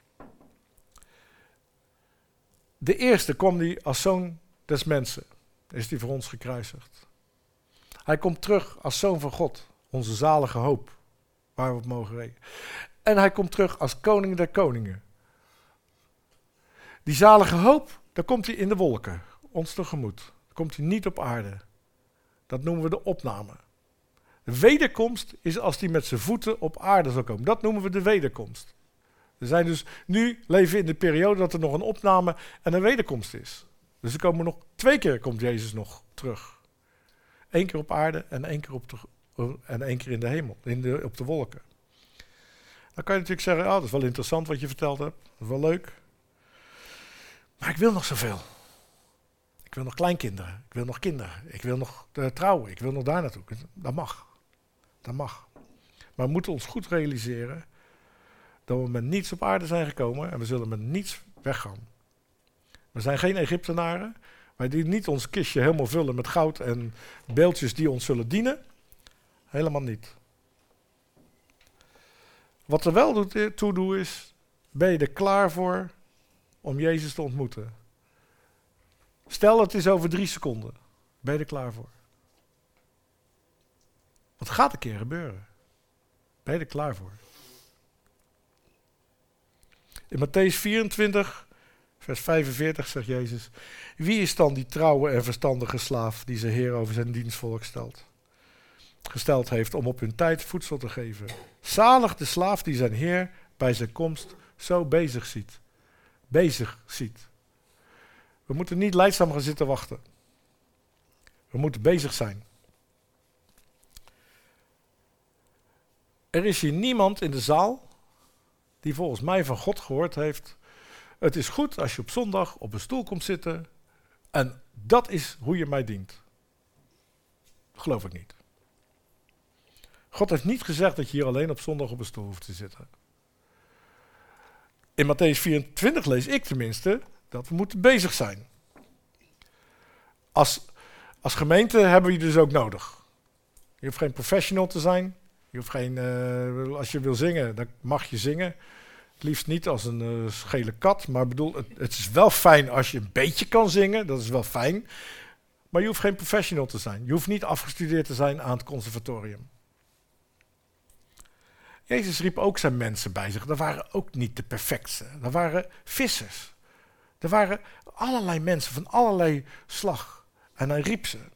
De eerste kwam hij als zoon des mensen. Is hij voor ons gekruisigd. Hij komt terug als zoon van God. Onze zalige hoop. Waar we op mogen rekenen. En hij komt terug als koning der koningen. Die zalige hoop, daar komt hij in de wolken. Ons tegemoet. Daar komt hij niet op aarde. Dat noemen we de opname. De wederkomst is als hij met zijn voeten op aarde zal komen. Dat noemen we de wederkomst. We zijn dus nu leven in de periode dat er nog een opname en een wederkomst is. Dus er komen nog twee keer komt Jezus nog terug. Eén keer op aarde en één keer, op de, en één keer in de hemel, in de, op de wolken. Dan kan je natuurlijk zeggen, oh, dat is wel interessant wat je verteld hebt. Dat is wel leuk. Maar ik wil nog zoveel. Ik wil nog kleinkinderen. Ik wil nog kinderen. Ik wil nog uh, trouwen. Ik wil nog daar naartoe. Dat mag. Dat mag. Maar we moeten ons goed realiseren dat we met niets op aarde zijn gekomen en we zullen met niets weggaan. We zijn geen Egyptenaren. Wij die niet ons kistje helemaal vullen met goud en beeldjes die ons zullen dienen. Helemaal niet. Wat er wel toe doet is, ben je er klaar voor om Jezus te ontmoeten? Stel het is over drie seconden. Ben je er klaar voor? Want het gaat een keer gebeuren. Ben je er klaar voor? In Matthäus vierentwintig, vers vijfenveertig zegt Jezus: wie is dan die trouwe en verstandige slaaf die zijn Heer over zijn dienstvolk stelt? Gesteld heeft om op hun tijd voedsel te geven. Zalig de slaaf die zijn Heer bij zijn komst zo bezig ziet. Bezig ziet. We moeten niet lijdzaam gaan zitten wachten. We moeten bezig zijn. Er is hier niemand in de zaal die volgens mij van God gehoord heeft: het is goed als je op zondag op een stoel komt zitten en dat is hoe je mij dient. Dat geloof ik niet. God heeft niet gezegd dat je hier alleen op zondag op een stoel hoeft te zitten. In Mattheüs vierentwintig lees ik tenminste dat we moeten bezig zijn. Als, als gemeente hebben we je dus ook nodig. Je hoeft geen professional te zijn. Je hoeft geen, uh, als je wil zingen, dan mag je zingen. Het liefst niet als een uh, schele kat. Maar bedoel, het, het is wel fijn als je een beetje kan zingen. Dat is wel fijn. Maar je hoeft geen professional te zijn. Je hoeft niet afgestudeerd te zijn aan het conservatorium. Jezus riep ook zijn mensen bij zich. Dat waren ook niet de perfectste. Dat waren vissers. Er waren allerlei mensen van allerlei slag. En hij riep ze.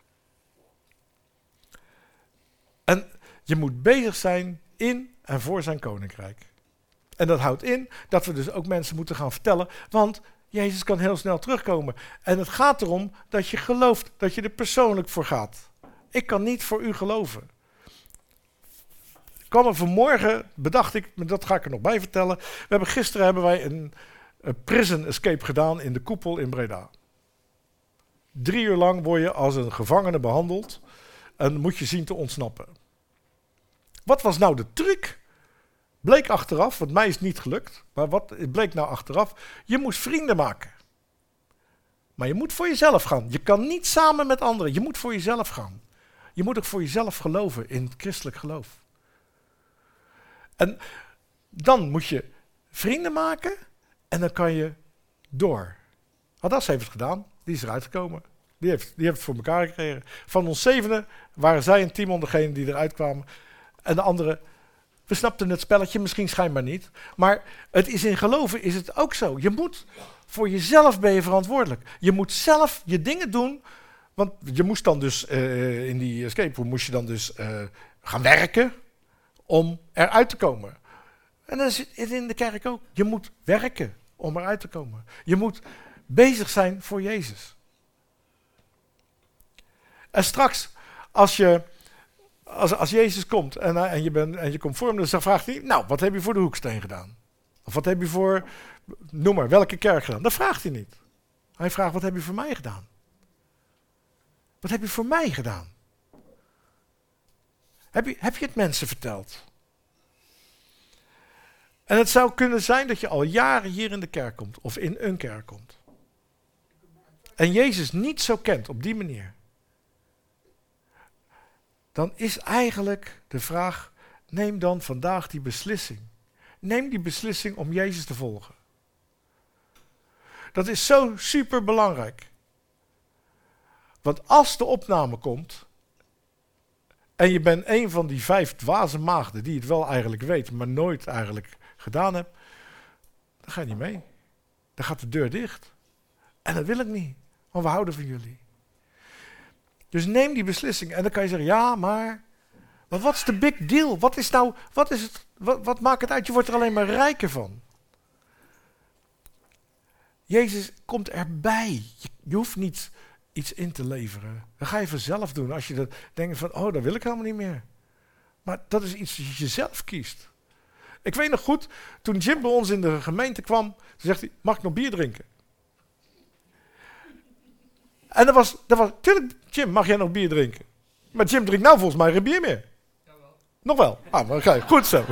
En je moet bezig zijn in en voor zijn koninkrijk. En dat houdt in dat we dus ook mensen moeten gaan vertellen. Want Jezus kan heel snel terugkomen. En het gaat erom dat je gelooft, dat je er persoonlijk voor gaat. Ik kan niet voor u geloven. Ik kwam er vanmorgen, bedacht ik, maar dat ga ik er nog bij vertellen. We hebben, gisteren hebben wij een, een prison escape gedaan in de Koepel in Breda. Drie uur lang word je als een gevangene behandeld en moet je zien te ontsnappen. Wat was nou de truc? Bleek achteraf, want mij is het niet gelukt, maar wat bleek nou achteraf? Je moest vrienden maken. Maar je moet voor jezelf gaan. Je kan niet samen met anderen. Je moet voor jezelf gaan. Je moet ook voor jezelf geloven in het christelijk geloof. En dan moet je vrienden maken en dan kan je door. Adas heeft het gedaan, die is eruit gekomen. Die heeft, die heeft het voor elkaar gekregen. Van ons zevenen waren zij en Timon degene die eruit kwamen. En de anderen, we snapten het spelletje misschien schijnbaar niet. Maar het is in geloven is het ook zo. Je moet, voor jezelf ben je verantwoordelijk. Je moet zelf je dingen doen. Want je moest dan dus, uh, in die escape room moest je dan dus uh, gaan werken om eruit te komen. En dat is het in de kerk ook. Je moet werken om eruit te komen. Je moet bezig zijn voor Jezus. En straks, als je... Als, als Jezus komt en, uh, en, je bent, en je komt voor hem, dus dan vraagt hij, nou, wat heb je voor de hoeksteen gedaan? Of wat heb je voor, noem maar, welke kerk gedaan? Dat vraagt hij niet. Hij vraagt, wat heb je voor mij gedaan? Wat heb je voor mij gedaan? Heb je, heb je het mensen verteld? En het zou kunnen zijn dat je al jaren hier in de kerk komt, of in een kerk komt. En Jezus niet zo kent op die manier. Dan is eigenlijk de vraag, neem dan vandaag die beslissing. Neem die beslissing om Jezus te volgen. Dat is zo super belangrijk. Want als de opname komt, en je bent een van die vijf dwaze maagden die het wel eigenlijk weet, maar nooit eigenlijk gedaan hebt, dan ga je niet mee. Dan gaat de deur dicht. En dat wil ik niet, want we houden van jullie. Dus neem die beslissing en dan kan je zeggen, ja, maar, maar wat is de big deal? Wat is nou, wat is het, wat, wat maakt het uit? Je wordt er alleen maar rijker van. Jezus komt erbij. Je, je hoeft niet iets in te leveren. Dat ga je vanzelf doen. Als je dat denkt van, oh, dat wil ik helemaal niet meer. Maar dat is iets dat je zelf kiest. Ik weet nog goed, toen Jim bij ons in de gemeente kwam, toen zegt hij, mag ik nog bier drinken? En dat was, dat was, tuurlijk, Jim, mag jij nog bier drinken? Maar Jim drinkt nou volgens mij geen bier meer. Jawel. Nog wel? Ah, maar oké, goed zo.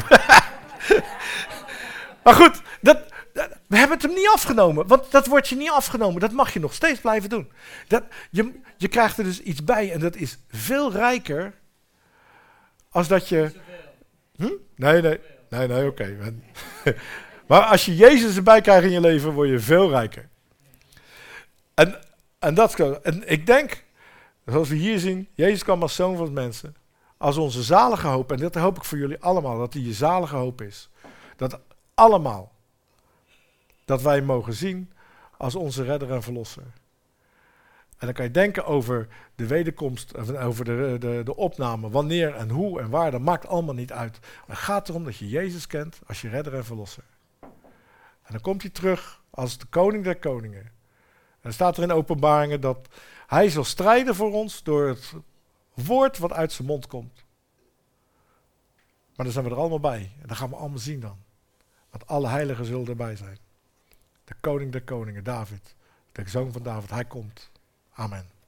Maar goed, dat, dat, we hebben het hem niet afgenomen. Want dat wordt je niet afgenomen. Dat mag je nog steeds blijven doen. Dat, je, je krijgt er dus iets bij en dat is veel rijker als dat je... Hm? Nee, nee, nee, nee, oké. Okay. Maar als je Jezus erbij krijgt in je leven, word je veel rijker. En... En, dat, en ik denk, zoals we hier zien, Jezus kwam als zoon van de mensen. Als onze zalige hoop, en dat hoop ik voor jullie allemaal, dat die je zalige hoop is. Dat allemaal, dat wij mogen zien als onze redder en verlosser. En dan kan je denken over de wederkomst, over de, de, de opname, wanneer en hoe en waar, dat maakt allemaal niet uit. Maar het gaat erom dat je Jezus kent als je redder en verlosser. En dan komt hij terug als de koning der koningen. En dan staat er in Openbaringen dat hij zal strijden voor ons door het woord wat uit zijn mond komt. Maar dan zijn we er allemaal bij. En dat gaan we allemaal zien dan. Want alle heiligen zullen erbij zijn. De koning der koningen, David. De zoon van David, hij komt. Amen.